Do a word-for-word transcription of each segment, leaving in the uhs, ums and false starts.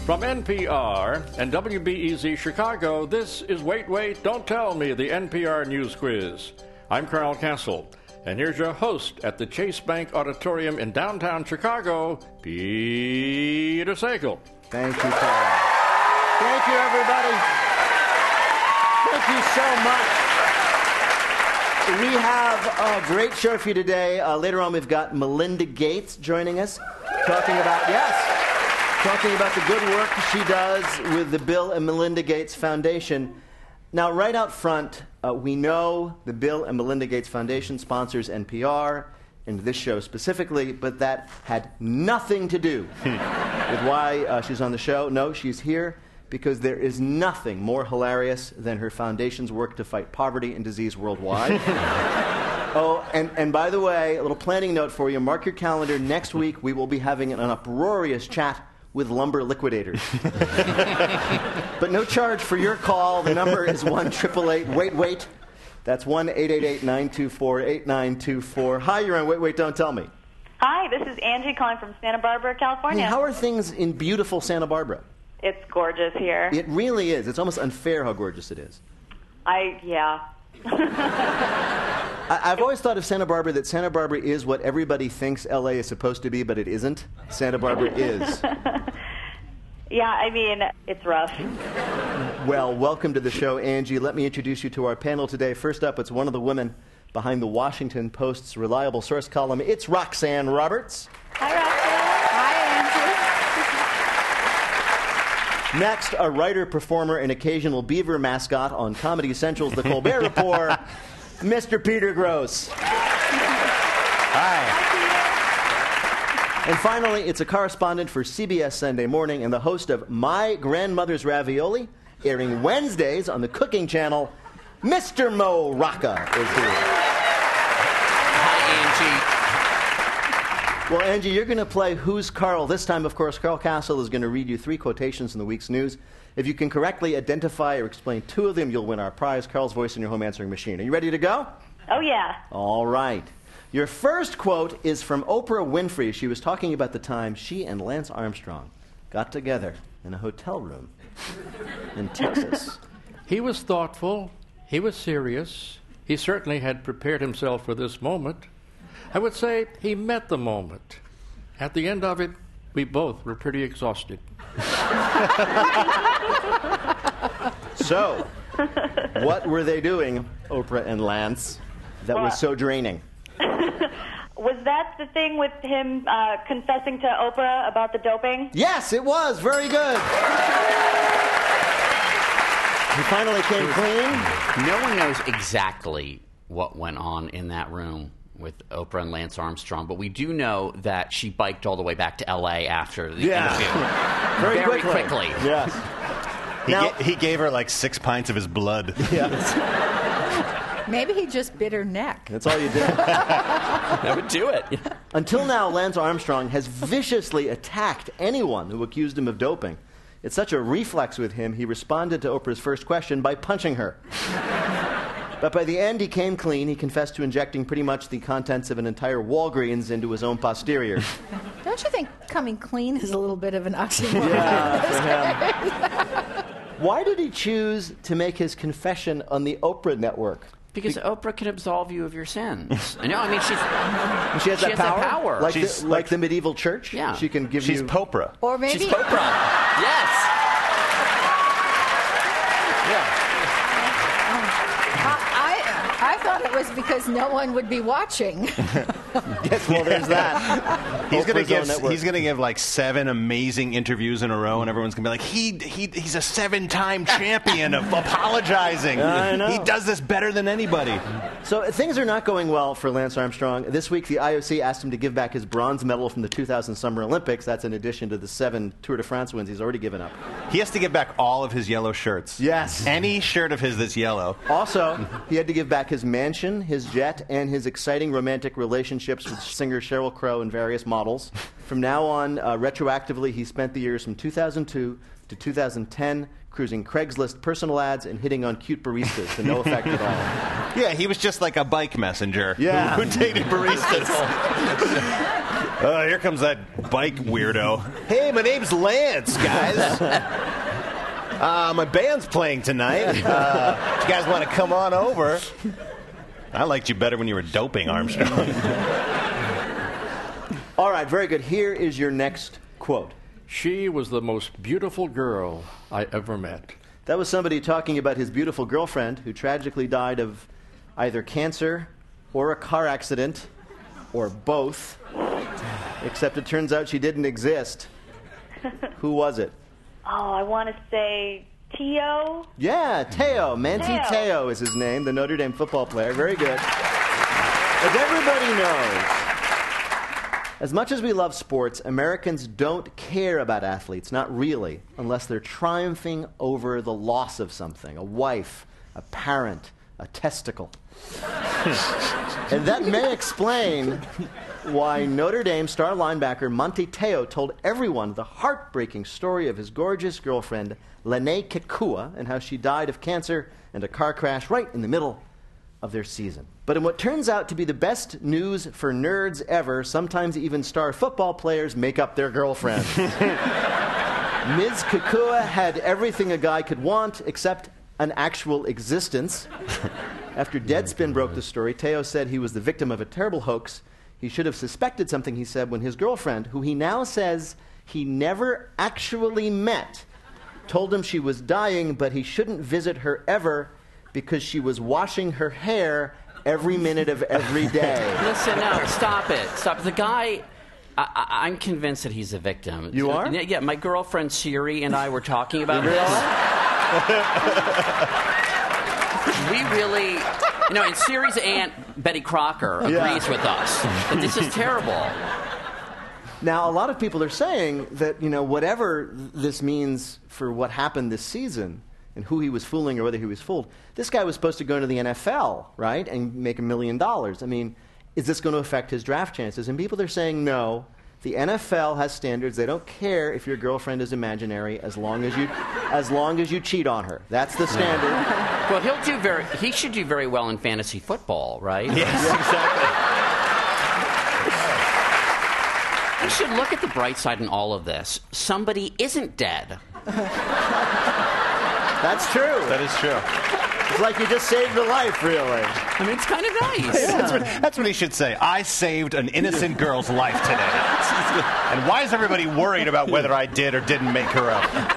From N P R and W B E Z Chicago, this is Wait, Wait, Don't Tell Me, the N P R News Quiz. I'm Carl Castle, and here's your host at the Chase Bank Auditorium in downtown Chicago, Peter Sagal. Thank you, Carl. Thank you, everybody. Thank you so much. We have a great show for you today. Uh, later on, we've got Melinda Gates joining us, talking about, yes, talking about the good work she does with the Bill and Melinda Gates Foundation. Now, right out front, uh, we know the Bill and Melinda Gates Foundation sponsors N P R and this show specifically, but that had nothing to do with why uh, she's on the show. No, she's here because there is nothing more hilarious than her foundation's work to fight poverty and disease worldwide. Oh, and, and by the way, a little planning note for you. Mark your calendar. Next week, we will be having an uproarious chat with lumber liquidators. But no charge for your call. The number is one eight eight eight, wait, wait. That's one eight eight eight, nine two four, eight nine two four. Hi, you're on Wait, Wait, Don't Tell Me. Hi, this is Angie calling from Santa Barbara, California. Hey, how are things in beautiful Santa Barbara? It's gorgeous here. It really is. It's almost unfair how gorgeous it is. I, yeah. I, I've always thought of Santa Barbara that Santa Barbara is what everybody thinks L A is supposed to be, but it isn't. Santa Barbara is. Yeah, I mean, it's rough. Well, welcome to the show, Angie. Let me introduce you to our panel today. First up, it's one of the women behind the Washington Post's reliable source column. It's Roxanne Roberts. Hi, Roxanne. Next, a writer, performer, and occasional beaver mascot on Comedy Central's The Colbert Report, Mister Peter Grosz. Hi. And finally, it's a correspondent for C B S Sunday Morning and the host of My Grandmother's Ravioli, airing Wednesdays on the Cooking Channel, Mister Mo Rocca is here. Hi, Angie. Well, Angie, you're going to play Who's Carl? This time, of course, Carl Castle is going to read you three quotations in the week's news. If you can correctly identify or explain two of them, you'll win our prize, Carl's Voice in Your Home Answering Machine. Are you ready to go? Oh, yeah. All right. Your first quote is from Oprah Winfrey. She was talking about the time she and Lance Armstrong got together in a hotel room in Texas. He was thoughtful. He was serious. He certainly had prepared himself for this moment. I would say he met the moment. At the end of it, we both were pretty exhausted. So, what were they doing, Oprah and Lance, that was so draining? Was that the thing with him uh, confessing to Oprah about the doping? Yes, it was. Very good. He finally came clean. No one knows exactly what went on in that room with Oprah and Lance Armstrong, but we do know that she biked all the way back to L A after the Yeah. interview. Very, Very quickly. quickly. Yes. He, Now- ga- he gave her like six pints of his blood. Yes. Maybe he just bit her neck. That's all you did. That would do it. Until now, Lance Armstrong has viciously attacked anyone who accused him of doping. It's such a reflex with him, he responded to Oprah's first question by punching her. But by the end, he came clean. He confessed to injecting pretty much the contents of an entire Walgreens into his own posterior. Don't you think coming clean is a little bit of an oxymoron? Yeah, for him. Why did he choose to make his confession on the Oprah Network? Because Be- Oprah can absolve you of your sins. I know, I mean, she's... She has, she that, has power? that power. Like, She's the, like- like the medieval church? Yeah. She can give She's you... Popra. Or maybe She's Oprah. Yes. I, I thought it was because no one would be watching. Yes, well, there's that. He's gonna Oprah's give own network. he's gonna give like seven amazing interviews in a row, and everyone's gonna be like, he he he's a seven-time champion of apologizing. I know. He does this better than anybody. So things are not going well for Lance Armstrong. This week, the I O C asked him to give back his bronze medal from the two thousand Summer Olympics. That's in addition to the seven Tour de France wins he's already given up. He has to give back all of his yellow shirts. Yes. Any shirt of his that's yellow. Also, he had to give back his mansion, his jet, and his exciting romantic relationships with singer Sheryl Crow and various models. From now on, uh, retroactively, he spent the years from two thousand two to two thousand ten cruising Craigslist personal ads and hitting on cute baristas to no effect at all. Yeah, he was just like a bike messenger Yeah. who, who dated baristas. Uh, here comes that bike weirdo. Hey, my name's Lance, guys. uh, my band's playing tonight. Uh, if you guys want to come on over. I liked you better when you were doping, Armstrong. All right, very good. Here is your next quote. She was the most beautiful girl I ever met. That was somebody talking about his beautiful girlfriend who tragically died of either cancer or a car accident or both. Except it turns out she didn't exist. Who was it? Oh, I want to say Teo. Yeah, Teo. Manti Teo. Teo is his name, the Notre Dame football player. Very good. As everybody knows, as much as we love sports, Americans don't care about athletes, not really, unless they're triumphing over the loss of something, a wife, a parent, a testicle. And that may explain why Notre Dame star linebacker Manti Teo told everyone the heartbreaking story of his gorgeous girlfriend, Lene Kekua, and how she died of cancer and a car crash right in the middle of their season. But in what turns out to be the best news for nerds ever, sometimes even star football players make up their girlfriends. Miz Kekua had everything a guy could want except an actual existence. After Deadspin broke the story, Teo said he was the victim of a terrible hoax. He should have suspected something, he said, when his girlfriend, who he now says he never actually met, told him she was dying, but he shouldn't visit her ever because she was washing her hair every minute of every day. Listen, no, stop it. Stop. The guy, I, I, I'm convinced that he's a victim. You are? Yeah, my girlfriend Siri and I were talking about this. We really, you know, and Siri's aunt, Betty Crocker, agrees Yeah. with us that this is terrible. Now, a lot of people are saying that, you know, whatever this means for what happened this season and who he was fooling or whether he was fooled, this guy was supposed to go into the N F L, right, and make a million dollars. I mean, is this going to affect his draft chances? And people are saying no. The N F L has standards. They don't care if your girlfriend is imaginary as long as you, as long as you cheat on her. That's the standard. Well, he'll do very. He should do very well in fantasy football, right? Yes, exactly. We should look at the bright side in all of this. Somebody isn't dead. That's true. That is true. It's like you just saved a life, really. I mean, it's kind of nice. That's, what, that's what he should say. I saved an innocent girl's life today. And why is everybody worried about whether I did or didn't make her up?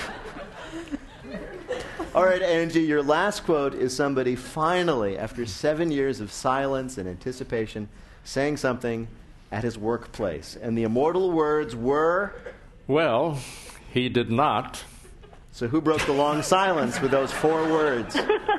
All right, Angie, your last quote is somebody finally, after seven years of silence and anticipation, saying something at his workplace. And the immortal words were... Well, he did not. So who broke the long silence with those four words?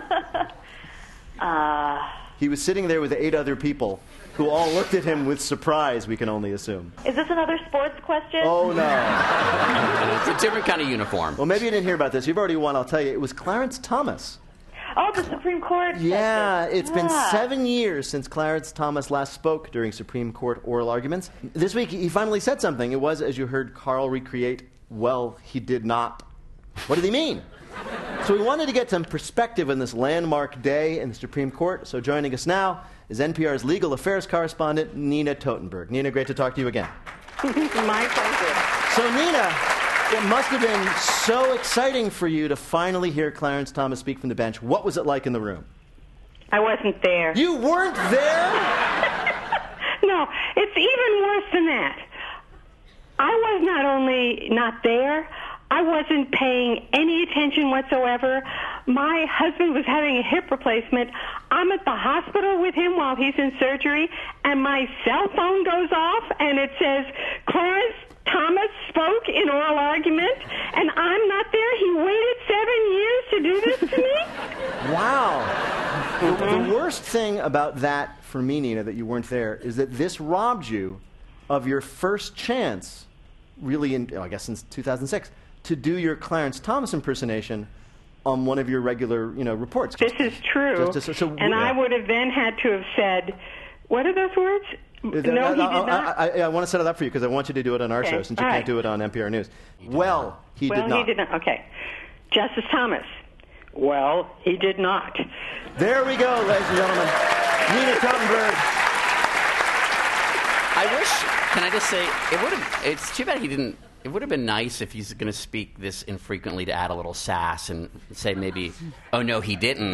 Uh, He was sitting there with eight other people who all looked at him with surprise, we can only assume. is this another sports question? Oh, no. It's a different kind of uniform. Well, maybe you didn't hear about this. You've already won, I'll tell you. It was Clarence Thomas. Oh, the Supreme Court. Yeah, justice. it's been Yeah. seven years since Clarence Thomas last spoke during Supreme Court oral arguments. This week, he finally said something. It was, as you heard Carl recreate, well, he did not. What did he mean? So we wanted to get some perspective on this landmark day in the Supreme Court. So joining us now is N P R's legal affairs correspondent, Nina Totenberg. Nina, great to talk to you again. My pleasure. So, Nina, it must have been so exciting for you to finally hear Clarence Thomas speak from the bench. What was it like in the room? I wasn't there. You weren't there? No, it's even worse than that. I was not only not there, I wasn't paying any attention whatsoever. My husband was having a hip replacement. I'm at the hospital with him while he's in surgery, and my cell phone goes off, and it says, Clarence Thomas spoke in oral argument, and I'm not there. He waited seven years to do this to me? Wow. The, the worst thing about that for me, Nina, that you weren't there, is that this robbed you of your first chance, really, in, oh, I guess since two thousand six, to do your Clarence Thomas impersonation on one of your regular, you know, reports. This is true. Just to- so- so- and I yeah. would have then had to have said, what are those words? No, he did I, not. I, I, I want to set it up for you because I want you to do it on our Okay. show since you All can't right. do it on N P R News. Well, he well, did not. he did not. Okay. Justice Thomas. Well, he did not. There we go, ladies and gentlemen. Nina Totenberg. I I wish. Can I just say it would have? It's too bad he didn't. It would have been nice if he's going to speak this infrequently to add a little sass and say maybe, "Oh no, he didn't."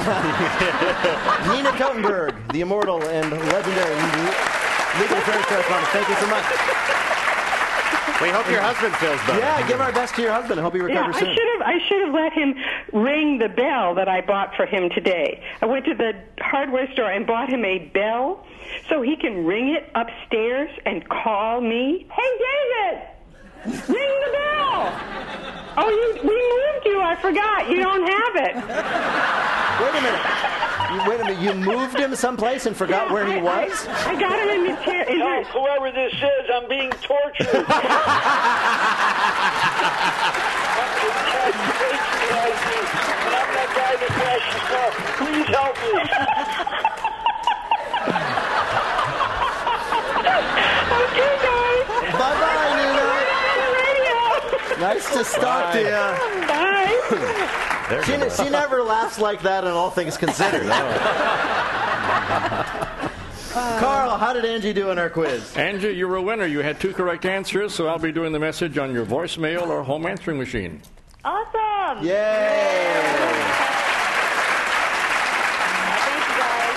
Nina Totenberg, the immortal and legendary legal affairs correspondent. Thank you so much. We hope your husband feels better. Yeah, give our best to your husband. I hope he recovers yeah, soon. I should have I should have let him ring the bell that I bought for him today. I went to the hardware store and bought him a bell so he can ring it upstairs and call me. Hey, David, ring the bell. Oh, you, we moved you. I forgot. You don't have it. Wait a minute. You, wait a minute. You moved him someplace and forgot Yeah, where he I, was? I, I got him in the chair. In No, the, whoever this is, I'm being tortured. And I'm that guy that crashed his car. Please help me. okay, guys. Bye-bye, Nina. Nice to talk to you. Bye. She, she never laughs like that in All Things Considered. Carl, how did Angie do in our quiz? Angie, you were a winner. You had two correct answers, so I'll be doing the message on your voicemail or home answering machine. Awesome. Yay! Thank you, guys.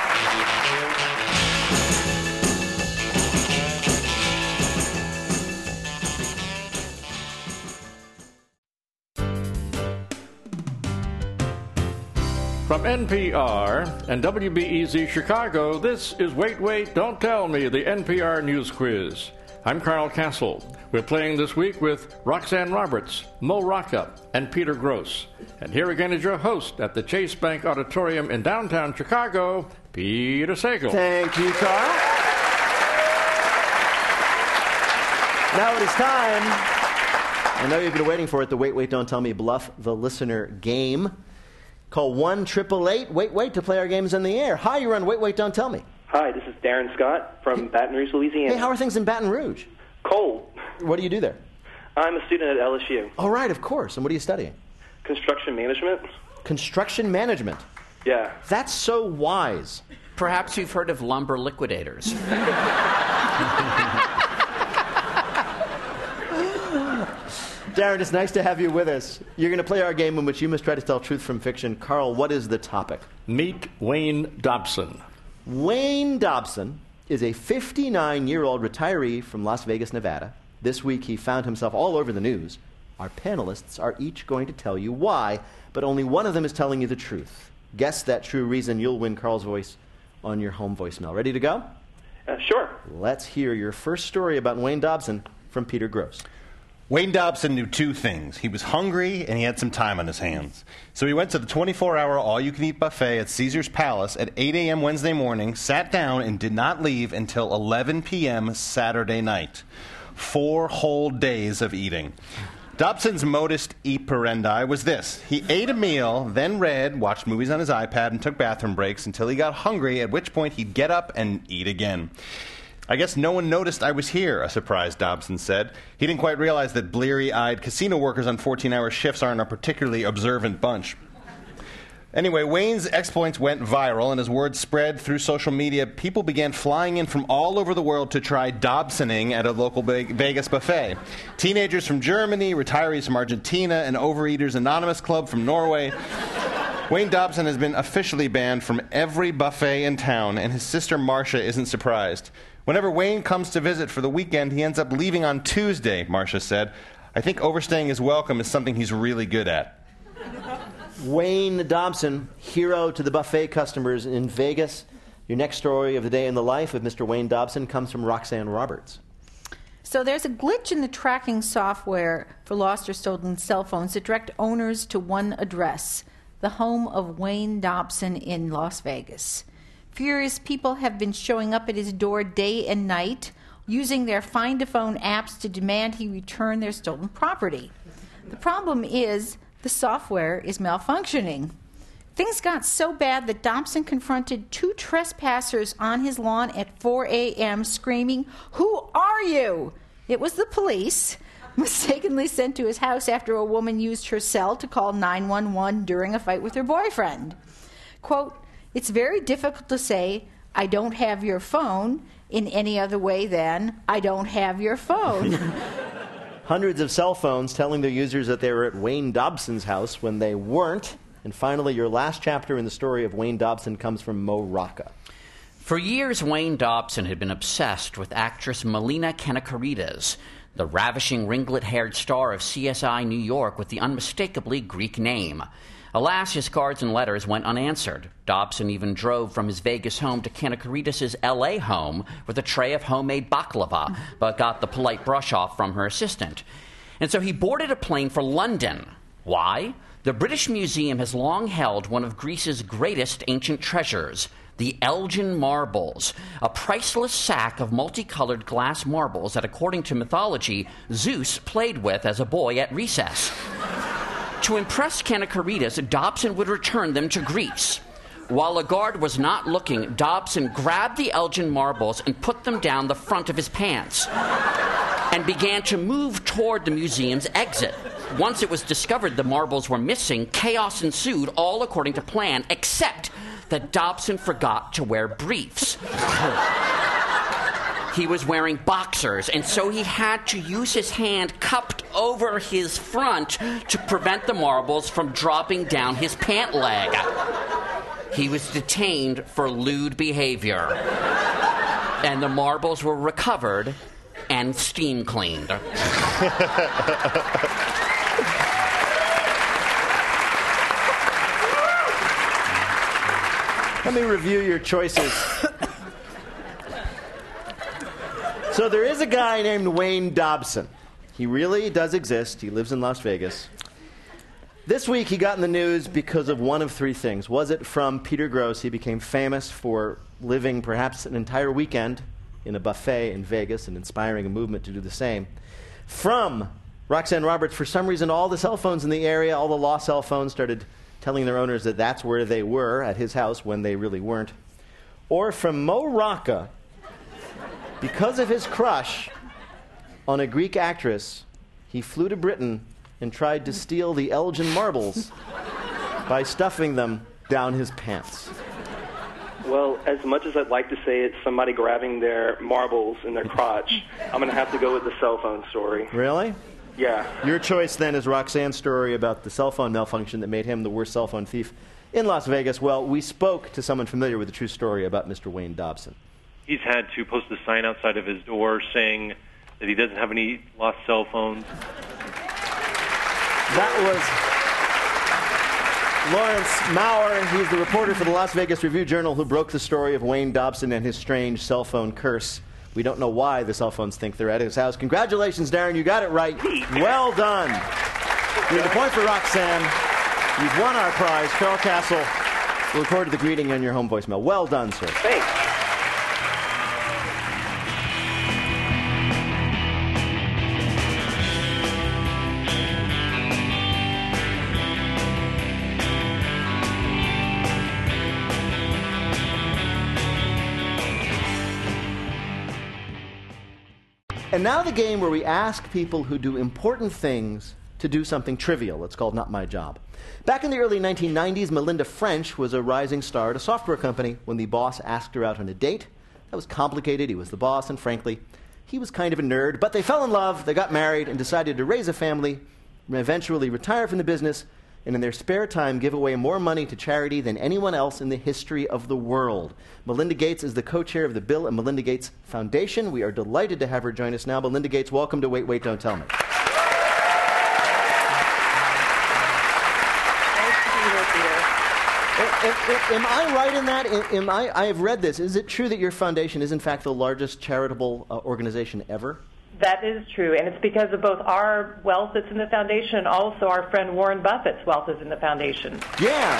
From N P R and W B E Z Chicago, this is Wait, Wait, Don't Tell Me, the N P R News Quiz. I'm Carl Castle. We're playing this week with Roxanne Roberts, Mo Rocca, and Peter Gross. And here again is your host at the Chase Bank Auditorium in downtown Chicago, Peter Sagal. Thank you, Carl. Now it is time. I know you've been waiting for it, the Wait, Wait, Don't Tell Me Bluff the Listener game. Call one eight eight eight, wait, wait to play our games in the air. Hi, you're on Wait, Wait, Don't Tell Me. Hi, this is Darren Scott from Baton Rouge, Louisiana. Hey, how are things in Baton Rouge? Cold. What do you do there? I'm a student at L S U. All right, of course. And what are you studying? Construction management. Construction management. Yeah. That's so wise. Perhaps you've heard of lumber liquidators. Darren, it's nice to have you with us. You're going to play our game in which you must try to tell truth from fiction. Carl, what is the topic? Meet Wayne Dobson. Wayne Dobson is a fifty-nine-year-old retiree from Las Vegas, Nevada. This week he found himself all over the news. Our panelists are each going to tell you why, but only one of them is telling you the truth. Guess that true reason, you'll win Carl's voice on your home voicemail. Ready to go? Uh, sure. Let's hear your first story about Wayne Dobson from Peter Gross. Wayne Dobson knew two things. He was hungry and he had some time on his hands. So he went to the twenty-four hour all-you-can-eat buffet at Caesar's Palace at eight a.m. Wednesday morning, sat down, and did not leave until eleven p.m. Saturday night. Four whole days of eating. Dobson's modus operandi was this. He ate a meal, then read, watched movies on his iPad, and took bathroom breaks until he got hungry, at which point he'd get up and eat again. I guess no one noticed I was here, a surprised Dobson said. He didn't quite realize that bleary-eyed casino workers on fourteen hour shifts aren't a particularly observant bunch. Anyway, Wayne's exploits went viral, and as word spread through social media, people began flying in from all over the world to try Dobsoning at a local Vegas buffet. Teenagers from Germany, retirees from Argentina, and Overeaters Anonymous Club from Norway. Wayne Dobson has been officially banned from every buffet in town, and his sister Marcia isn't surprised. Whenever Wayne comes to visit for the weekend, he ends up leaving on Tuesday, Marcia said. I think overstaying his welcome is something he's really good at. Wayne Dobson, hero to the buffet customers in Vegas. Your next story of the day in the life of Mister Wayne Dobson comes from Roxanne Roberts. So there's a glitch in the tracking software for lost or stolen cell phones that direct owners to one address, the home of Wayne Dobson in Las Vegas. Furious people have been showing up at his door day and night, using their find-a-phone apps to demand he return their stolen property. The problem is the software is malfunctioning. Things got so bad that Dobson confronted two trespassers on his lawn at four a.m. screaming, "Who are you?" It was the police, mistakenly sent to his house after a woman used her cell to call nine one one during a fight with her boyfriend. Quote, "It's very difficult to say, 'I don't have your phone,' in any other way than, I don't have your phone. Hundreds of cell phones telling their users that they were at Wayne Dobson's house when they weren't. And finally, your last chapter in the story of Wayne Dobson comes from Mo Rocca. For years, Wayne Dobson had been obsessed with actress Melina Kanakarides, the ravishing ringlet-haired star of C S I New York with the unmistakably Greek name. Alas, his cards and letters went unanswered. Dobson even drove from his Vegas home to Kanakaridis' L A home with a tray of homemade baklava, but got the polite brush-off from her assistant. And so he boarded a plane for London. Why? The British Museum has long held one of Greece's greatest ancient treasures, the Elgin Marbles, a priceless sack of multicolored glass marbles that, according to mythology, Zeus played with as a boy at recess. To impress Kanakaridis, Dobson would return them to Greece. While a guard was not looking, Dobson grabbed the Elgin marbles and put them down the front of his pants and began to move toward the museum's exit. Once it was discovered the marbles were missing, chaos ensued, all according to plan, except that Dobson forgot to wear briefs. He was wearing boxers, and so he had to use his hand cupped over his front to prevent the marbles from dropping down his pant leg. He was detained for lewd behavior, and the marbles were recovered and steam cleaned. Let me review your choices. So there is a guy named Wayne Dobson. He really does exist. He lives in Las Vegas. This week he got in the news because of one of three things. Was it from Peter Grosz? He became famous for living perhaps an entire weekend in a buffet in Vegas and inspiring a movement to do the same. From Roxanne Roberts, for some reason all the cell phones in the area, all the lost cell phones started telling their owners that that's where they were at his house when they really weren't. Or from Mo Rocca, because of his crush on a Greek actress, he flew to Britain and tried to steal the Elgin marbles by stuffing them down his pants. Well, as much as I'd like to say it's somebody grabbing their marbles in their crotch, I'm going to have to go with the cell phone story. Really? Yeah. Your choice, then, is Roxanne's story about the cell phone malfunction that made him the worst cell phone thief in Las Vegas. Well, we spoke to someone familiar with the true story about Mister Wayne Dobson. He's had to post a sign outside of his door saying that he doesn't have any lost cell phones. That was Lawrence Maurer. He's the reporter for the Las Vegas Review-Journal who broke the story of Wayne Dobson and his strange cell phone curse. We don't know why the cell phones think they're at his house. Congratulations, Darren. You got it right. Well done. You have a point for Roxanne. You've won our prize. Carol Castle will record the greeting on your home voicemail. Well done, sir. Thanks. And now the game where we ask people who do important things to do something trivial. It's called Not My Job. Back in the early nineteen nineties, Melinda French was a rising star at a software company when the boss asked her out on a date. That was complicated. He was the boss, and frankly, he was kind of a nerd. But they fell in love, they got married, and decided to raise a family, eventually retire from the business, and in their spare time give away more money to charity than anyone else in the history of the world. Melinda Gates is the co-chair of the Bill and Melinda Gates Foundation. We are delighted to have her join us now. Melinda Gates, welcome to Wait, Wait, Don't Tell Me. Nice to be here, Peter. Am I right in that? Am I, I have read this. Is it true that your foundation is, in fact, the largest charitable uh, organization ever? That is true, and it's because of both our wealth that's in the foundation and also our friend Warren Buffett's wealth is in the foundation. Yeah.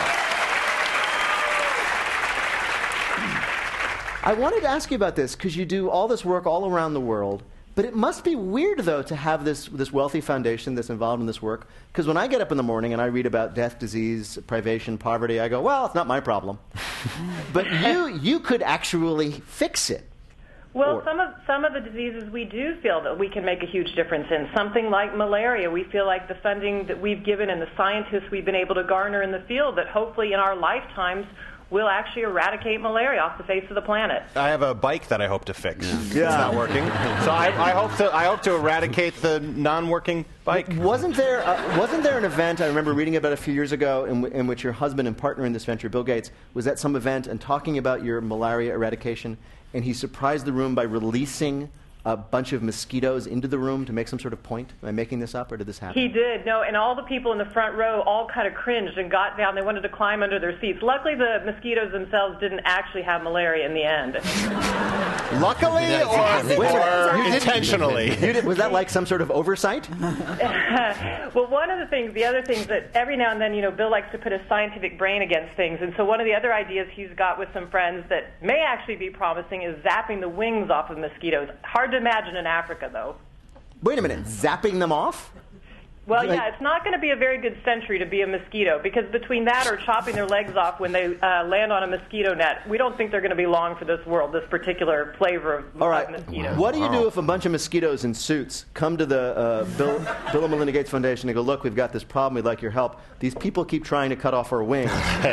I wanted to ask you about this because you do all this work all around the world, but it must be weird, though, to have this, this wealthy foundation that's involved in this work, because when I get up in the morning and I read about death, disease, privation, poverty, I go, well, it's not my problem. But you, you could actually fix it. Well, some of some of the diseases we do feel that we can make a huge difference in. Something like malaria, we feel like the funding that we've given and the scientists we've been able to garner in the field, that hopefully in our lifetimes we'll actually eradicate malaria off the face of the planet. I have a bike that I hope to fix. Yeah. It's not working. So I, I hope to I hope to eradicate the non-working bike. Wasn't there uh, wasn't there an event I remember reading about a few years ago in, w- in which your husband and partner in this venture, Bill Gates, was at some event and talking about your malaria eradication, and he surprised the room by releasing a bunch of mosquitoes into the room to make some sort of point? Am I making this up, or did this happen? He did, no, and all the people in the front row all kind of cringed and got down. They wanted to climb under their seats. Luckily, the mosquitoes themselves didn't actually have malaria in the end. Luckily, or, or intentionally? You did, was that like some sort of oversight? Well, one of the things, the other things that every now and then, you know, Bill likes to put his scientific brain against things, and so one of the other ideas he's got with some friends that may actually be promising is zapping the wings off of mosquitoes. Hard to imagine in Africa, though. Wait a minute, zapping them off? Well, Like- yeah, it's not going to be a very good century to be a mosquito, because between that or chopping their legs off when they uh, land on a mosquito net, we don't think they're going to be long for this world, this particular flavor of, All right. of mosquitoes. What do you do if a bunch of mosquitoes in suits come to the uh, Bill, Bill and Melinda Gates Foundation and go, look, we've got this problem, we'd like your help. These people keep trying to cut off our wings.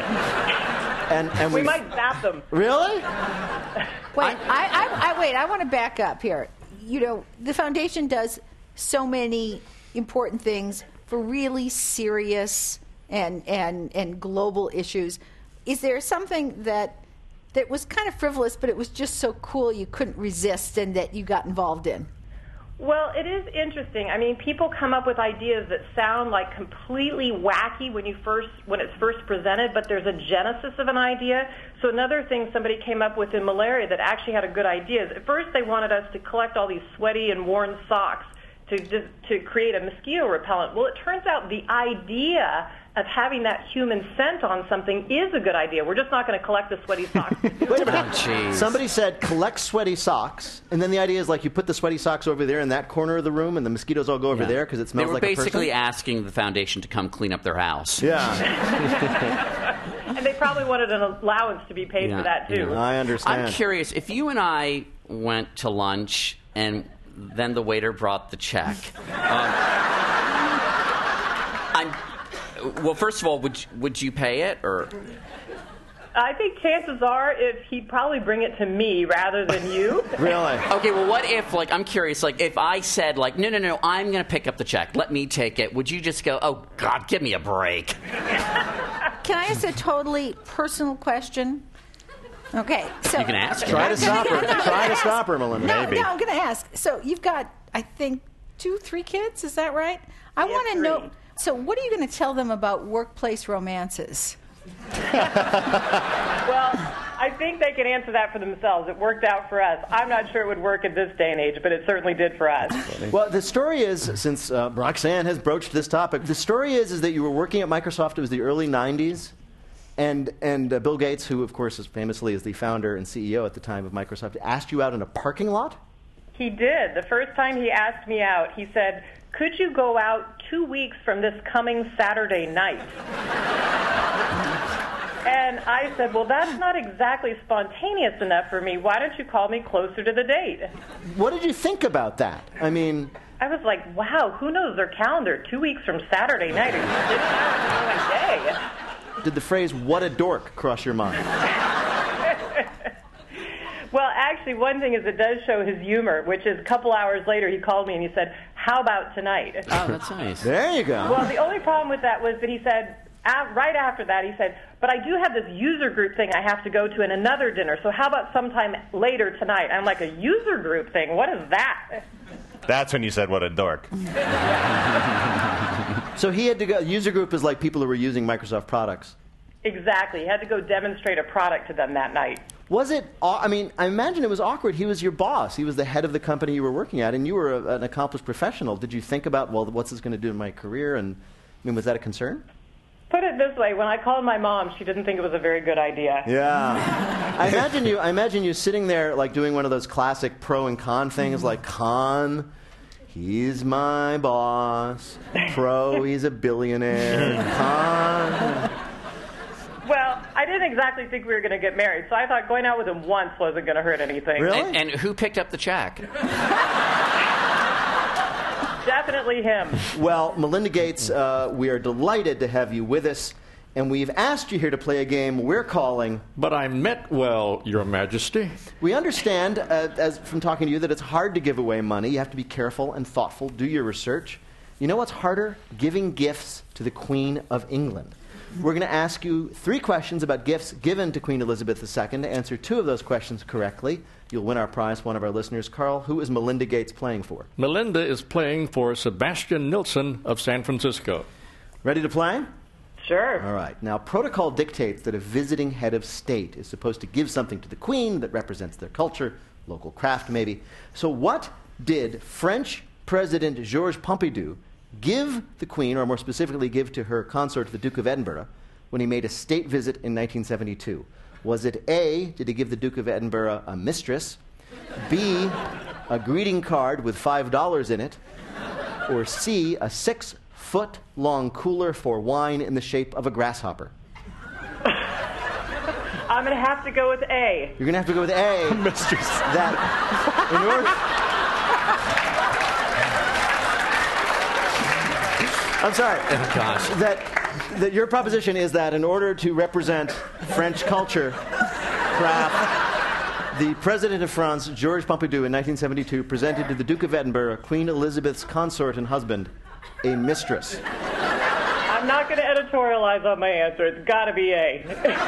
and, and We we've- might zap them. Really? Wait, I, I, I wait. I want to back up here. You know, the foundation does so many important things for really serious and and and global issues. Is there something that that was kind of frivolous, but it was just so cool you couldn't resist, and that you got involved in? Well, it is interesting. I mean, people come up with ideas that sound like completely wacky when you first when it's first presented, but there's a genesis of an idea. So another thing somebody came up with in malaria that actually had a good idea is at first they wanted us to collect all these sweaty and worn socks to to create a mosquito repellent. Well, it turns out the idea of having that human scent on something is a good idea. We're just not going to collect the sweaty socks. Wait a minute. Somebody said collect sweaty socks, and then the idea is like you put the sweaty socks over there in that corner of the room, and the mosquitoes all go over Yeah. there because it smells They were like a person? basically asking the foundation to come clean up their house. Yeah. And they probably wanted an allowance to be paid Yeah, for that, too. yeah. I understand. I'm curious, if you and I went to lunch and then the waiter brought the check, um, I'm, well, first of all, would you, would you pay it, or? I think chances are if he'd probably bring it to me rather than you. Really? Okay, well, what if, like, I'm curious, like, if I said, like, no, no, no, I'm going to pick up the check, let me take it, would you just go, oh, God, give me a break? Can I ask a totally personal question? Okay, so You can ask. Try to I'm stop gonna- her. I'm gonna Try to ask. stop her, Melinda. No, Maybe. no, I'm going to ask. So you've got, I think, two, three kids. Is that right? I want to three. know. So what are you going to tell them about workplace romances? Well, I think they can answer that for themselves. It worked out for us. I'm not sure it would work in this day and age, but it certainly did for us. Well, the story is, since uh, Roxanne has broached this topic, the story is is that you were working at Microsoft. It was the early nineties, and and uh, Bill Gates, who of course is famously is the founder and C E O at the time of Microsoft, asked you out in a parking lot. He did. The first time he asked me out, he said, could you go out two weeks from this coming Saturday night? And I said, well, that's not exactly spontaneous enough for me. Why don't you call me closer to the date? What did you think about that? I mean, I was like, wow, who knows their calendar? Two weeks from Saturday night. Are you sitting down and doing a day? did the phrase "what a dork" cross your mind? Well, actually, one thing is it does show his humor, which is a couple hours later he called me and he said, how about tonight? Oh, that's nice. There you go. Well, the only problem with that was that he said, uh, right after that, he said, but I do have this user group thing I have to go to and another dinner, so how about sometime later tonight? I'm like, a user group thing? What is that? That's when you said, what a dork. So he had to go. User group is like people who were using Microsoft products. Exactly. He had to go demonstrate a product to them that night. Was it, aw- I mean, I imagine it was awkward. He was your boss. He was the head of the company you were working at, and you were a, an accomplished professional. Did you think about, well, what's this going to do in my career? And, I mean, was that a concern? Put it this way, when I called my mom, she didn't think it was a very good idea. Yeah. I imagine you I imagine you sitting there, like, doing one of those classic pro and con things, like, con, he's my boss. Pro, he's a billionaire. Con. Well, I didn't exactly think we were going to get married, so I thought going out with him once wasn't going to hurt anything. Really? And, and who picked up the check? Definitely him. Well, Melinda Gates, uh, we are delighted to have you with us. And we've asked you here to play a game we're calling... But I meant well, Your Majesty. We understand, uh, as from talking to you, that it's hard to give away money. You have to be careful and thoughtful. Do your research. You know what's harder? Giving gifts to the Queen of England. We're going to ask you three questions about gifts given to Queen Elizabeth the Second. To answer two of those questions correctly, you'll win our prize, one of our listeners. Carl, who is Melinda Gates playing for? Melinda is playing for Sebastian Nilsson of San Francisco. Ready to play? Sure. All right. Now, protocol dictates that a visiting head of state is supposed to give something to the Queen that represents their culture, local craft maybe. So what did French President Georges Pompidou give the Queen, or more specifically give to her consort, the Duke of Edinburgh, when he made a state visit in nineteen seventy-two? Was it A, did he give the Duke of Edinburgh a mistress, B, a greeting card with five dollars in it, or C, a six foot long cooler for wine in the shape of a grasshopper? I'm going to have to go with A. You're going to have to go with A. Mistress. That in order... I'm sorry. Oh, gosh. That, that your proposition is that in order to represent French culture, craft, the President of France, Georges Pompidou, in nineteen seventy-two, presented to the Duke of Edinburgh, Queen Elizabeth's consort and husband, a mistress. I'm not going to editorialize on my answer. It's got to be A.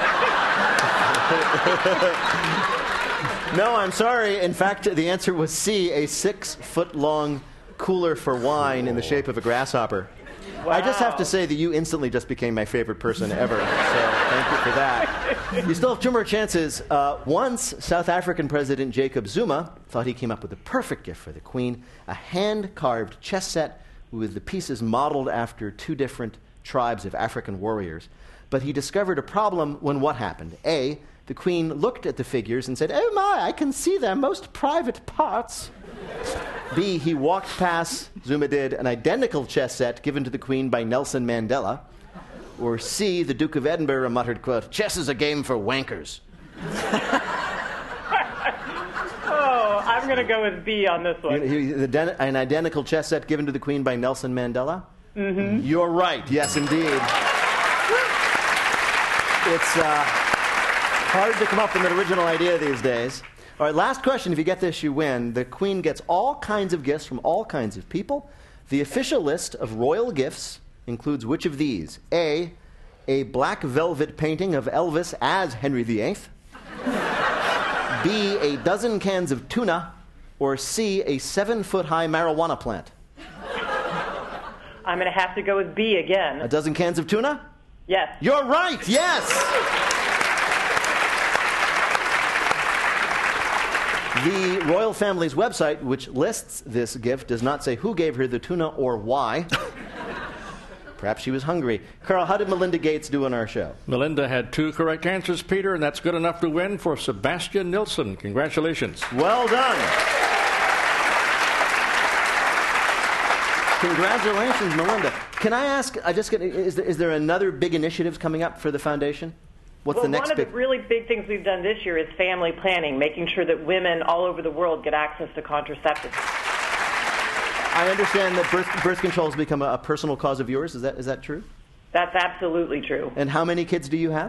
No, I'm sorry. In fact, the answer was C, a six-foot-long cooler for wine in the shape of a grasshopper. Wow. I just have to say that you instantly just became my favorite person ever, so thank you for that. You still have two more chances. Uh, once, South African President Jacob Zuma thought he came up with the perfect gift for the Queen, a hand-carved chess set with the pieces modeled after two different tribes of African warriors. But he discovered a problem when what happened? A, the Queen looked at the figures and said, "Oh my, I can see their most private parts." B, he walked past, Zuma did, an identical chess set given to the Queen by Nelson Mandela. Or C, the Duke of Edinburgh muttered, quote, "Chess is a game for wankers." Oh, I'm going to go with B on this one. He- he- the den- an identical chess set given to the Queen by Nelson Mandela? Mm-hmm. You're right. Yes, indeed. It's uh, hard to come up with an original idea these days. All right, last question. If you get this, you win. The Queen gets all kinds of gifts from all kinds of people. The official list of royal gifts includes which of these? A, a black velvet painting of Elvis as Henry the Eighth. B, a dozen cans of tuna. Or C, a seven-foot-high marijuana plant. I'm going to have to go with B again. A dozen cans of tuna? Yes. You're right, yes! The royal family's website, which lists this gift, does not say who gave her the tuna or why. Perhaps she was hungry. Carl, how did Melinda Gates do on our show? Melinda had two correct answers, Peter, and that's good enough to win for Sebastian Nilsson. Congratulations. Well done. Congratulations, Melinda. Can I ask, I just get, is there, is there another big initiative coming up for the foundation? What's well, the next one of big... the really big things we've done this year is family planning, making sure that women all over the world get access to contraceptives. I understand that birth, birth control has become a, a personal cause of yours. Is that is that true? That's absolutely true. And how many kids do you have?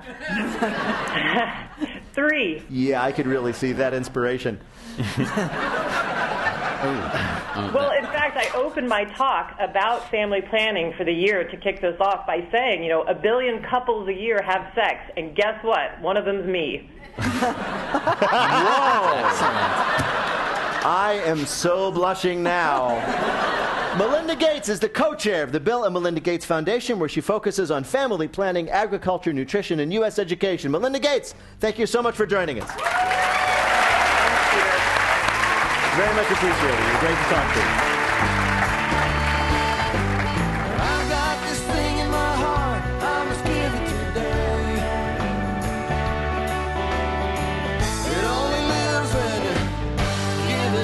Three. Yeah, I could really see that inspiration. Well, in fact, I opened my talk about family planning for the year to kick this off by saying, you know, a billion couples a year have sex, and guess what? One of them's me. Whoa! I am so blushing now. Melinda Gates is the co-chair of the Bill and Melinda Gates Foundation, where she focuses on family planning, agriculture, nutrition, and U S education. Melinda Gates, thank you so much for joining us. Very much appreciated. You're great to talk to you. I got this thing in my heart, I must give it today. It only lives when you give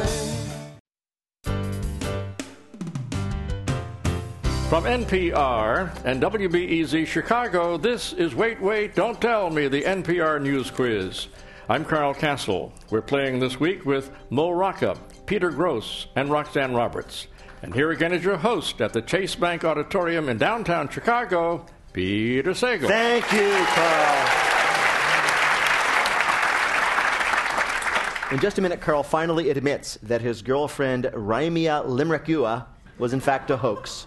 it away. From N P R and W B E Z Chicago, this is Wait, Wait, Don't Tell Me, the N P R News Quiz. I'm Carl Castle. We're playing this week with Mo Rocca, Peter Gross, and Roxanne Roberts. And here again is your host at the Chase Bank Auditorium in downtown Chicago, Peter Sagal. Thank you, Carl. In just a minute, Carl finally admits that his girlfriend, Raimia Limerickua, was in fact a hoax.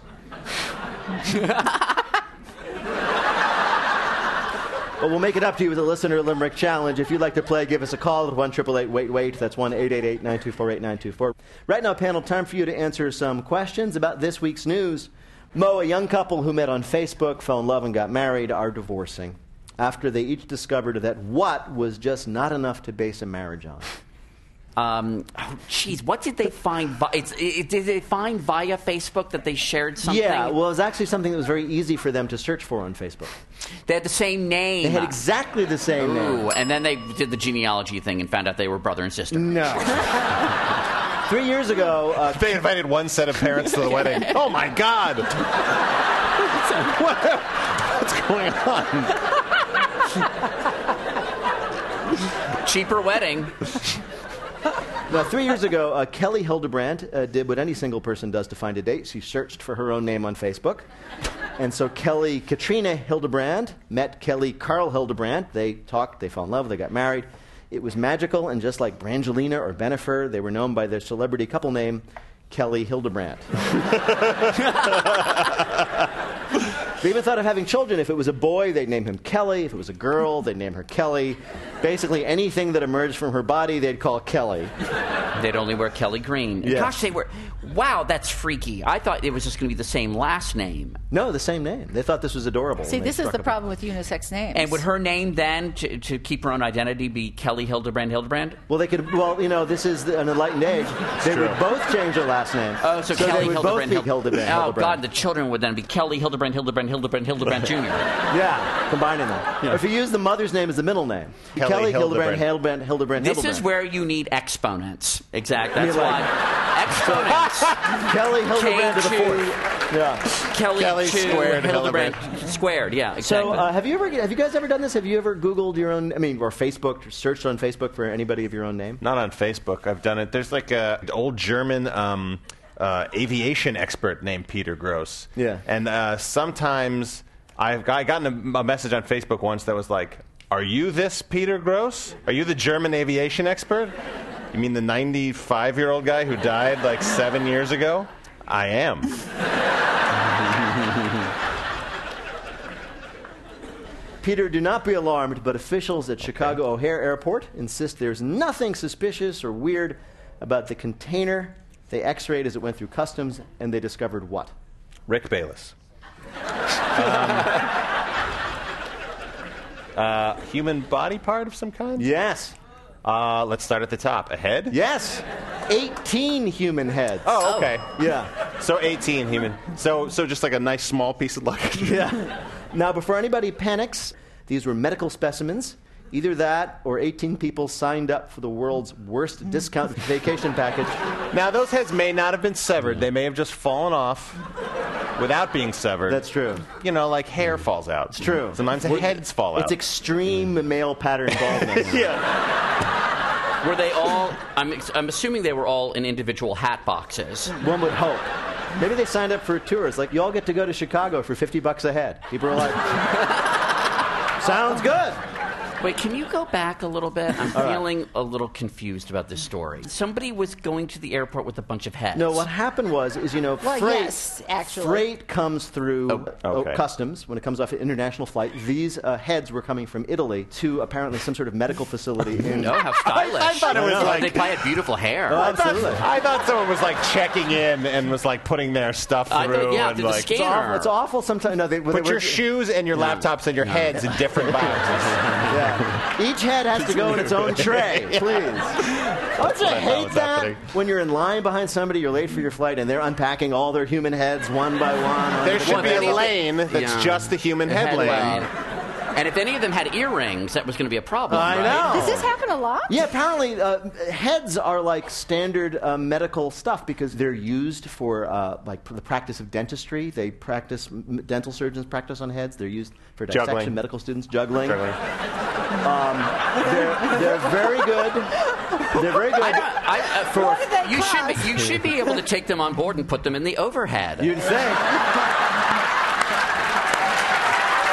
Well, we'll make it up to you with a listener limerick challenge. If you'd like to play, give us a call at one eight eight eight wait wait. That's one eight eight eight nine two four eight nine two four. Right now, panel, time for you to answer some questions about this week's news. Mo, a young couple who met on Facebook, fell in love, and got married are divorcing after they each discovered that what was just not enough to base a marriage on. Um, oh, jeez, what did they find? Vi- it's, it, did they find via Facebook that they shared something? Yeah, well, it was actually something that was very easy for them to search for on Facebook. They had the same name. They had exactly the same Ooh, name. and then they did the genealogy thing and found out they were brother and sister. No. Three years ago... Uh, they invited one set of parents to the wedding. Oh, my God! what, what's going on? Cheaper wedding. Now, three years ago, uh, Kelly Hildebrandt uh, did what any single person does to find a date. She searched for her own name on Facebook. And so Kelly Katrina Hildebrandt met Kelly Carl Hildebrandt. They talked, they fell in love, they got married. It was magical, and just like Brangelina or Bennifer, they were known by their celebrity couple name, Kelly Hildebrandt. They even thought of having children. If it was a boy, they'd name him Kelly. If it was a girl, they'd name her Kelly. Basically, anything that emerged from her body, they'd call Kelly. They'd only wear Kelly Green. Yeah. Gosh, they were... Wow, that's freaky. I thought it was just going to be the same last name. No, the same name. They thought this was adorable. See, this is the problem with unisex names. And would her name then, to, to keep her own identity, be Kelly Hildebrandt Hildebrandt? Well, they could. Well, you know, this is an enlightened age. They true. would both change their last name. Oh, so, so Kelly they would Hildebrandt. both be Hildebrandt. Oh, Hildebrandt. God, the children would then be Kelly Hildebrandt Hildebrandt Hildebrandt Hildebrandt Junior Yeah, combining them. Yeah. Or if you use the mother's name as the middle name, Kelly Kelly Hildebrandt, Hildebrandt. Hildebrandt, Hildebrandt, This Hildebrandt. is where you need exponents. Exactly. That's I mean, why. like- Exponents. Kelly Hildebrandt to the K fourth. Yeah. Kelly, Kelly two, squared Hildebrandt squared. Yeah, exactly. So, uh, have you ever have you guys ever done this? Have you ever Googled your own? I mean, or Facebook, or searched on Facebook for anybody of your own name? Not on Facebook. I've done it. There's like a, an old German um, uh, aviation expert named Peter Gross. Yeah. And uh, sometimes I've got, I got a, a message on Facebook once that was like, "Are you this Peter Gross? Are you the German aviation expert? You mean the ninety-five-year-old guy who died like seven years ago? I am." Peter, do not be alarmed, but officials at Chicago O'Hare Airport insist there's nothing suspicious or weird about the container they x-rayed as it went through customs, and they discovered what? Rick Bayless. um, uh, human body part of some kind? Yes. Uh, let's start at the top. A head? Yes. eighteen human heads. Oh, okay. Yeah. So eighteen human. So so just like a nice small piece of luggage. Yeah. Now, before anybody panics, these were medical specimens. Either that or eighteen people signed up for the world's worst discount vacation package. Now, those heads may not have been severed. They may have just fallen off without being severed. That's true. You know, like hair falls out. It's true. Sometimes the Well, heads fall out. It's extreme male pattern baldness. Yeah. Were they all? I'm, I'm assuming they were all in individual hat boxes. One would hope. Maybe they signed up for a tour. It's like, you all get to go to Chicago for fifty bucks a head. People are like, sounds good. Wait, can you go back a little bit? I'm All right. feeling a little confused about this story. Somebody was going to the airport with a bunch of heads. No, what happened was, is, you know, Well, freight, yes, actually. freight comes through Oh, uh, okay. customs when it comes off an international flight. These uh, heads were coming from Italy to apparently some sort of medical facility in... Oh, how stylish. I, I thought it was I know. like... They probably had beautiful hair. Oh, I thought, absolutely. I thought someone was like checking in and was like putting their stuff I through. thought- yeah, and, through the like, It's scanner. awful. It's awful sometimes. No, they, they Put were, your shoes and your laptops and your heads in different boxes. Yeah. Each head has to go in its own tray, please. Don't you I hate was that? happening. When you're in line behind somebody, you're late for your flight, and they're unpacking all their human heads one by one. There onto should the be a table. lane that's Yeah. just the human head, Head lane. lane. And if any of them had earrings, that was going to be a problem. I right? know. Does this happen a lot? Yeah, apparently uh, heads are like standard uh, medical stuff because they're used for uh, like the practice of dentistry. They practice, m- dental surgeons practice on heads. They're used for dissection. Juggling. Medical students juggling. Juggling. Um, they're, they're very good. They're very good I don't, I, uh, for. What do they you should cost? be, you should be able to take them on board and put them in the overhead. You'd think.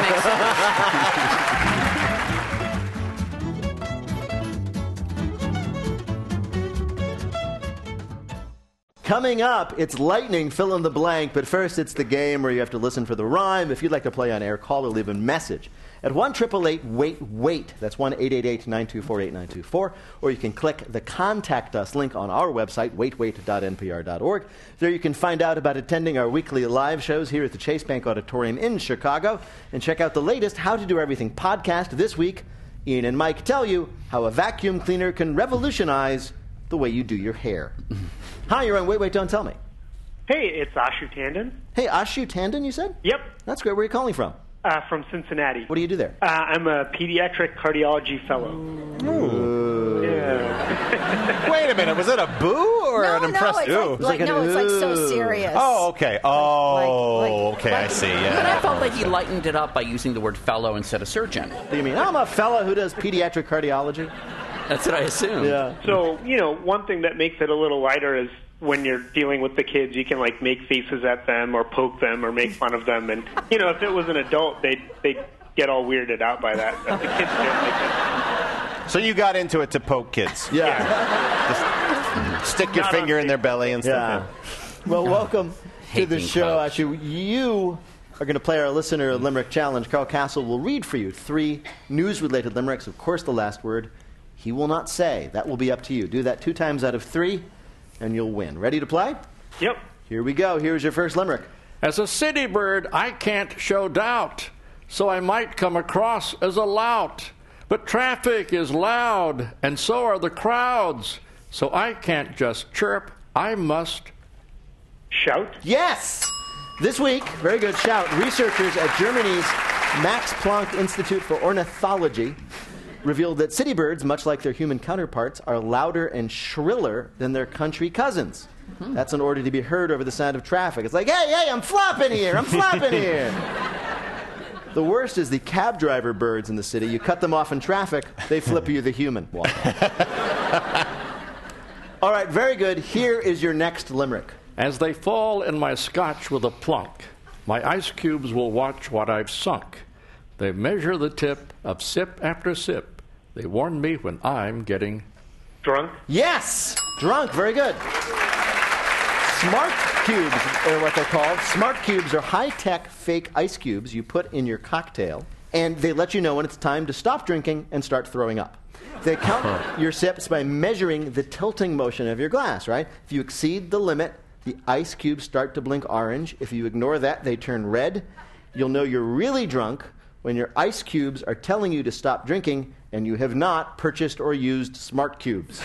Coming up, it's lightning, fill in the blank, but first it's the game where you have to listen for the rhyme. If you'd like to play on air, call or leave a message at one eight eight eight wait wait. That's one eight eight eight nine two four eight nine two four. Or you can click the Contact Us link on our website, wait wait dot n p r dot org. There you can find out about attending our weekly live shows here at the Chase Bank Auditorium in Chicago and check out the latest How to Do Everything podcast. This week, Ian and Mike tell you how a vacuum cleaner can revolutionize the way you do your hair. Hi, you're on Wait, Wait, Don't Tell Me. Hey, it's Ashu Tandon. Hey, Ashu Tandon, you said? Yep. That's great. Where are you calling from? Uh, from Cincinnati. What do you do there? Uh, I'm a pediatric cardiology fellow. Ooh. Yeah. Wait a minute. Was it a boo or No, an no, impressive? it's like- like, an no, it's like so ooh. serious. Oh, okay. Oh, Like- like- okay. I see. Yeah. But I felt like he lightened it up by using the word fellow instead of surgeon. What do you mean? I'm a fella who does pediatric cardiology. That's what I assumed. Yeah. So, you know, one thing that makes it a little lighter is when you're dealing with the kids, you can, like, make faces at them or poke them or make fun of them. And, you know, if it was an adult, they'd, they'd get all weirded out by that. But the kids don't like that. So you got into it to poke kids. Yeah. Just stick your Not finger on in their belly and Yeah. stuff. Well, welcome to Hate the being show. poked. Actually, you are going to play our listener limerick challenge. Carl Castle will read for you three news-related limericks. Of course, the last word he will not say. That will be up to you. Do that two times out of three, and you'll win. Ready to play? Yep. Here we go. Here's your first limerick. As a city bird, I can't show doubt, so I might come across as a lout. But traffic is loud, and so are the crowds, so I can't just chirp, I must Shout. Yes! This week, very good shout, researchers at Germany's Max Planck Institute for Ornithology revealed that city birds, much like their human counterparts, are louder and shriller than their country cousins. Mm-hmm. That's in order to be heard over the sound of traffic. It's like, hey, hey, I'm flopping here, I'm flopping here. The worst is the cab driver birds in the city. You cut them off in traffic, they flip you the human. All right, very good. Here is your next limerick. As they fall in my scotch with a plunk, my ice cubes will watch what I've sunk. They measure the tip of sip after sip. They warn me when I'm getting drunk. Yes! Drunk. Very good. Smart cubes are what they're called. Smart cubes are high-tech fake ice cubes you put in your cocktail, and they let you know when it's time to stop drinking and start throwing up. They count your sips by measuring the tilting motion of your glass, right? If you exceed the limit, the ice cubes start to blink orange. If you ignore that, they turn red. You'll know you're really drunk when your ice cubes are telling you to stop drinking and you have not purchased or used Smart Cubes.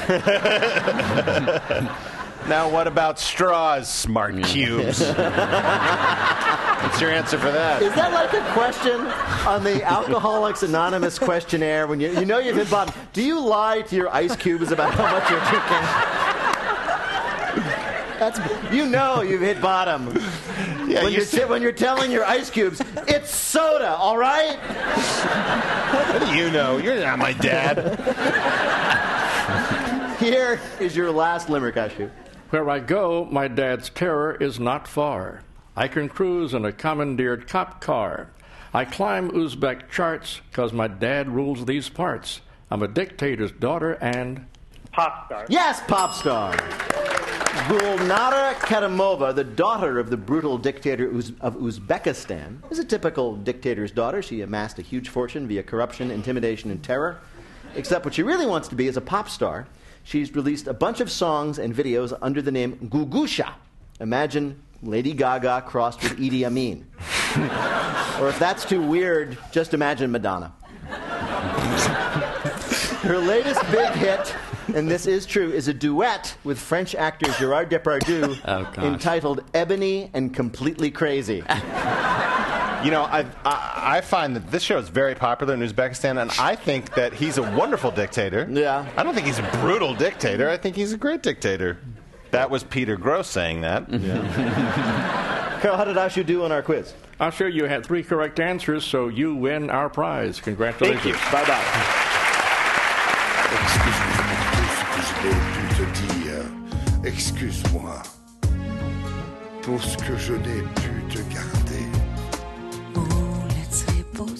Now, what about straws, Smart Cubes? What's your answer for that? Is that like a question on the Alcoholics Anonymous questionnaire when you, you know you've hit bottom? Do you lie to your ice cubes about how much you're drinking? That's, you know you've hit bottom. Yeah, when, you you're t- when you're telling your ice cubes, it's soda, all right? What do you know? You're not my dad. Here is your last limerick, Ashu. Where I go, my dad's terror is not far. I can cruise in a commandeered cop car. I climb Uzbek charts because my dad rules these parts. I'm a dictator's daughter and... Pop star. Yes, pop star. Gulnara Karimova, the daughter of the brutal dictator Uz- of Uzbekistan, is a typical dictator's daughter. She amassed a huge fortune via corruption, intimidation, and terror. Except what she really wants to be is a pop star. She's released a bunch of songs and videos under the name Gugusha. Imagine Lady Gaga crossed with Idi Amin. Or if that's too weird, just imagine Madonna. Her latest big hit, and this is true, is a duet with French actor Gerard Depardieu oh, entitled Ebony and Completely Crazy. You know, I, I I find that this show is very popular in Uzbekistan, and I think that he's a wonderful dictator. Yeah. I don't think he's a brutal dictator. I think he's a great dictator. That was Peter Gross saying that. Yeah. Carl, how did Ashu do on our quiz? Ashu, you had three correct answers, so you win our prize. Congratulations. Thank you. Bye-bye. Excuse-moi pour ce que je n'ai pu te garder. Oh, let's repose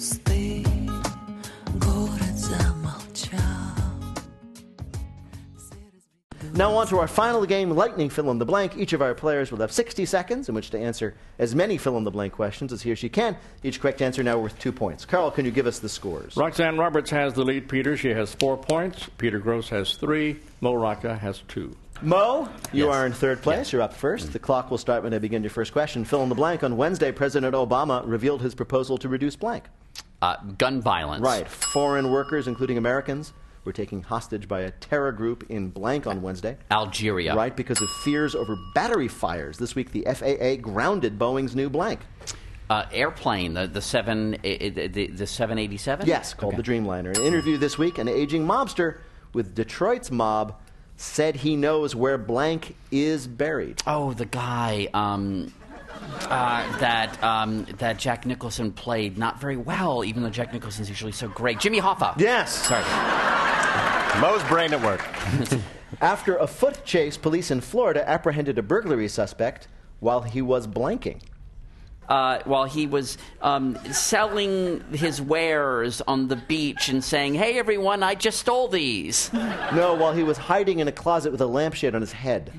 Now on to our final game, Lightning Fill in the Blank. Each of our players will have sixty seconds in which to answer as many fill-in-the-blank questions as he or she can. Each correct answer now worth two points. Carl, can you give us the scores? Roxanne Roberts has the lead, Peter. She has four points. Peter Gross has three. Mo Rocca has two. Mo, you Yes. are in third place. Yes. You're up first. Mm-hmm. The clock will start when I begin your first question. Fill in the blank. On Wednesday, President Obama revealed his proposal to reduce blank. Uh, gun violence. Right. Foreign workers, including Americans, were taken hostage by a terror group in blank on Wednesday. Algeria. Right, because of fears over battery fires. This week, the F A A grounded Boeing's new blank. Uh, airplane, the the seven the, the, the seven eighty-seven. Yes, called Okay. the Dreamliner. In an interview this week, an aging mobster with Detroit's mob said he knows where blank is buried. Oh, the guy um, uh, that um, that Jack Nicholson played not very well, even though Jack Nicholson's usually so great. Jimmy Hoffa. Yes. Sorry. Mo's brain at work. After a foot chase, police in Florida apprehended a burglary suspect while he was blanking. Uh, while he was um, selling his wares on the beach and saying, "Hey, everyone, I just stole these." No, while he was hiding in a closet with a lampshade on his head.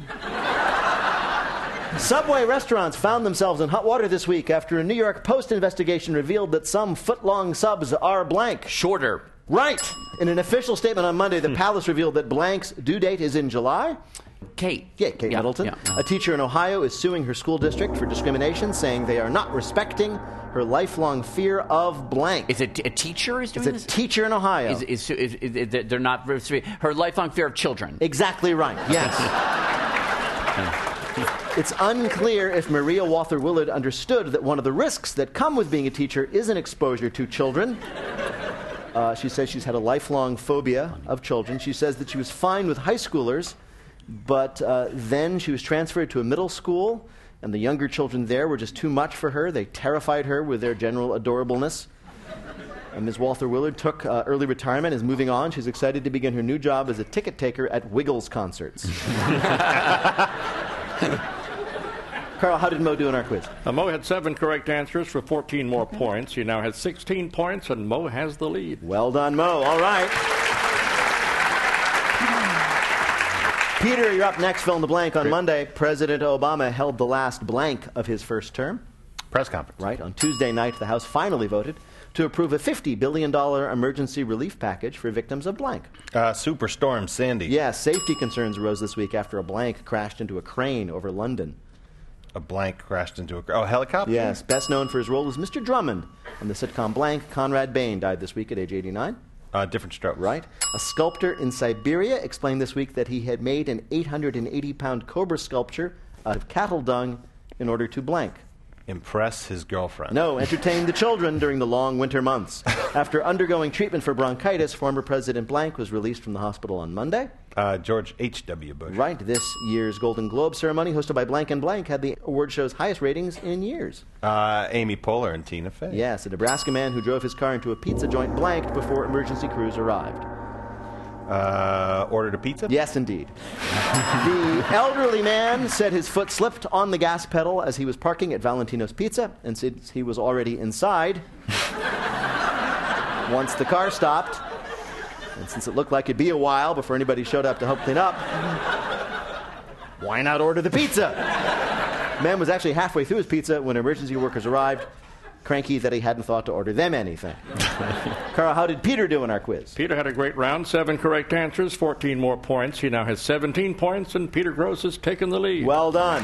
Subway restaurants found themselves in hot water this week after a New York Post investigation revealed that some foot-long subs are blank. Shorter. Right. In an official statement on Monday, the Palace revealed that blank's due date is in July. Kate. Yeah, Kate Yeah, Middleton. yeah, yeah. A teacher in Ohio is suing her school district for discrimination, saying they are not respecting her lifelong fear of blank. Is it a teacher is doing It's this? a teacher in Ohio. Is, is, is, is, they're not her lifelong fear of children. Exactly right. Yes. It's unclear if Maria Walther Willard understood that one of the risks that come with being a teacher is an exposure to children. Uh, she says she's had a lifelong phobia of children. She says that she was fine with high schoolers, but uh, then she was transferred to a middle school, and the younger children there were just too much for her. They terrified her with their general adorableness. And Miz Walther Willard took uh, early retirement, is moving on. She's excited to begin her new job as a ticket taker at Wiggles concerts. Carl, how did Mo do in our quiz? Now, Mo had seven correct answers for fourteen more points. He now has sixteen points, and Mo has the lead. Well done, Mo. All right. Peter, you're up next. Fill in the blank. On Monday, President Obama held the last blank of his first term. Press conference. Right. On Tuesday night, the House finally voted to approve a fifty billion dollars emergency relief package for victims of blank. Uh, Superstorm Sandy. Yes, safety concerns arose this week after a blank crashed into a crane over London. A blank crashed into a oh helicopter. Yes, best known for his role as Mister Drummond in the sitcom Blank. Conrad Bain died this week at age eighty-nine. Uh, different strokes. Right. A sculptor in Siberia explained this week that he had made an eight hundred eighty pound cobra sculpture out of cattle dung in order to blank. Impress his girlfriend. No, entertain the children during the long winter months. After undergoing treatment for bronchitis, former President Blank was released from the hospital on Monday. Uh, George H W. Bush. Right. This year's Golden Globe ceremony, hosted by Blank and Blank, had the award show's highest ratings in years. Uh, Amy Poehler and Tina Fey. Yes, a Nebraska man who drove his car into a pizza joint blanked before emergency crews arrived. Uh, ordered a pizza? Yes, indeed. The elderly man said his foot slipped on the gas pedal as he was parking at Valentino's Pizza, and since he was already inside, once the car stopped, and since it looked like it'd be a while before anybody showed up to help clean up, why not order the pizza? The man was actually halfway through his pizza when emergency workers arrived, cranky that he hadn't thought to order them anything. Carl, how did Peter do in our quiz? Peter had a great round, seven correct answers, fourteen more points. He now has seventeen points, and Peter Gross has taken the lead. Well done.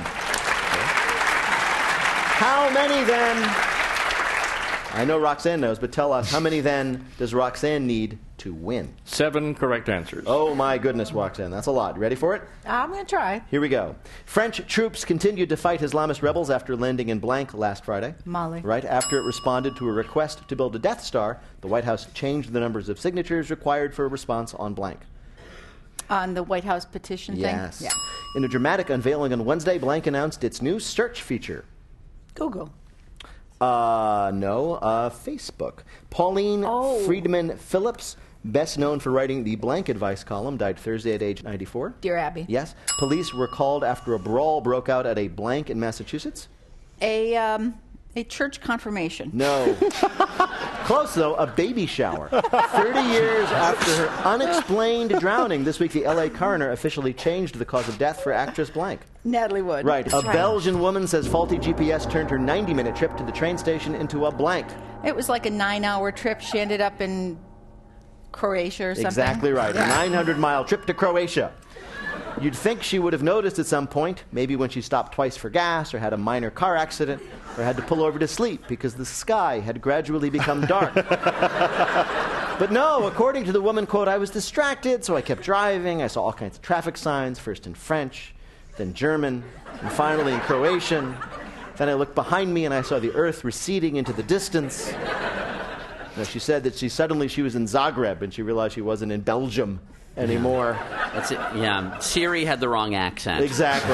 How many then? I know Roxanne knows, but tell us, how many then does Roxanne need to win? Seven correct answers. Oh my goodness, Roxanne, that's a lot. You ready for it? I'm going to try. Here we go. French troops continued to fight Islamist rebels after landing in Blank last Friday. Mali. Right after it responded to a request to build a Death Star, the White House changed the numbers of signatures required for a response on Blank. On the White House petition Yes. thing? Yeah. In a dramatic unveiling on Wednesday, Blank announced its new search feature. Google. Uh, no, uh, Facebook. Pauline Oh. Friedman Phillips, best known for writing the Blank Advice column, died Thursday at age ninety-four. Dear Abby. Yes. Police were called after a brawl broke out at a Blank in Massachusetts. A, um, a church confirmation. No. Close, though, a baby shower. thirty years after her unexplained drowning, this week the L A coroner officially changed the cause of death for actress blank. Natalie Wood. Right. A Belgian woman says faulty G P S turned her ninety-minute trip to the train station into a blank. It was like a nine-hour trip. She ended up in Croatia or something. Exactly right. Yeah. A nine hundred mile trip to Croatia. You'd think she would have noticed at some point, maybe when she stopped twice for gas or had a minor car accident or had to pull over to sleep because the sky had gradually become dark. But no, according to the woman, quote, I was distracted, so I kept driving. I saw all kinds of traffic signs, first in French, then German, and finally in Croatian. Then I looked behind me and I saw the earth receding into the distance. Now, she said that she suddenly she was in Zagreb and she realized she wasn't in Belgium anymore. Yeah. That's it. Yeah, Siri had the wrong accent. Exactly.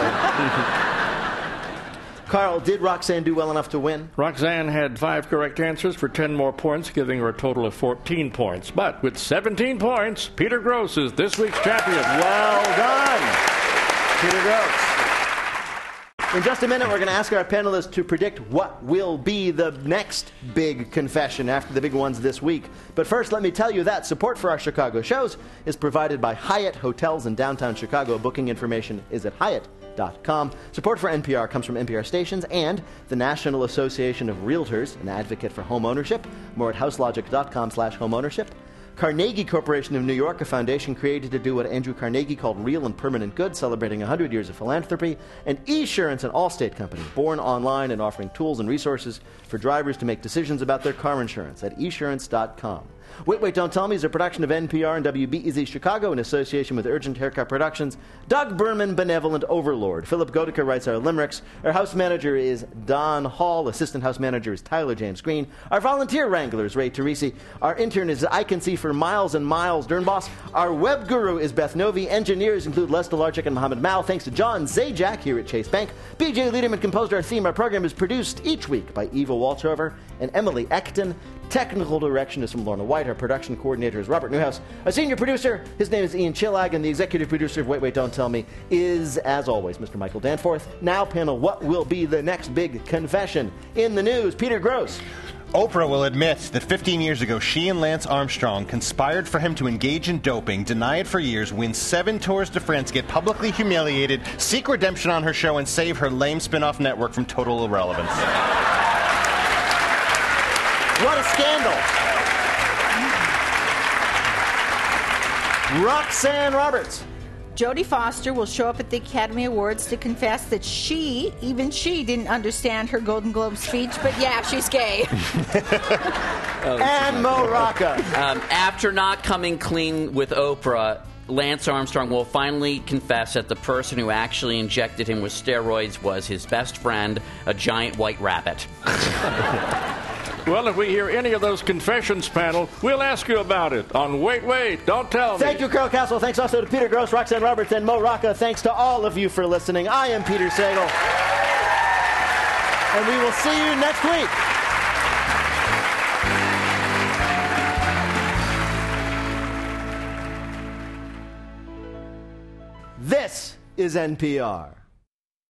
Carl, did Roxanne do well enough to win? Roxanne had five correct answers for ten more points, giving her a total of fourteen points. But with seventeen points, Peter Gross is this week's champion. Well done, Peter Gross. In just a minute, we're going to ask our panelists to predict what will be the next big confession after the big ones this week. But first, let me tell you that support for our Chicago shows is provided by Hyatt Hotels in downtown Chicago. Booking information is at Hyatt dot com. Support for N P R comes from N P R stations and the National Association of Realtors, an advocate for home ownership. More at houselogic dot com slash home ownership. Carnegie Corporation of New York, a foundation created to do what Andrew Carnegie called real and permanent good, celebrating one hundred years of philanthropy. And Esurance, an Allstate company, born online and offering tools and resources for drivers to make decisions about their car insurance at esurance dot com. Wait, Wait, Don't Tell Me is a production of N P R and W B E Z Chicago in association with Urgent Haircut Productions. Doug Berman, benevolent overlord. Philip Goedeke writes our limericks. Our house manager is Don Hall. Assistant house manager is Tyler James Green. Our volunteer wrangler is Ray Teresi. Our intern is I Can See for Miles and Miles Dernboss. Our web guru is Beth Novi. Engineers include Les Delarczyk and Mohammed Mao. Thanks to John Zajac here at Chase Bank. B J Liederman composed our theme. Our program is produced each week by Eva Walchover and Emily Eckton. Technical direction is from Lorna White. Our production coordinator is Robert Newhouse. Our senior producer, his name is Ian Chillag, and the executive producer of Wait, Wait, Don't Tell Me is, as always, Mister Michael Danforth. Now, panel, what will be the next big confession? In the news, Peter Gross. Oprah will admit that fifteen years ago, she and Lance Armstrong conspired for him to engage in doping, deny it for years, win seven Tours de France, get publicly humiliated, seek redemption on her show, and save her lame spin-off network from total irrelevance. What a scandal. Roxanne Roberts. Jodie Foster will show up at the Academy Awards to confess that she, even she, didn't understand her Golden Globe speech, but yeah, she's gay. Oh, and Mo Rocca. Um, after not coming clean with Oprah, Lance Armstrong will finally confess that the person who actually injected him with steroids was his best friend, a giant white rabbit. Well, if we hear any of those confessions, panel, we'll ask you about it on Wait, Wait, Don't Tell Me. Thank you, Carl Castle. Thanks also to Peter Gross, Roxanne Roberts, and Mo Rocca. Thanks to all of you for listening. I am Peter Sagal. And we will see you next week. This is N P R.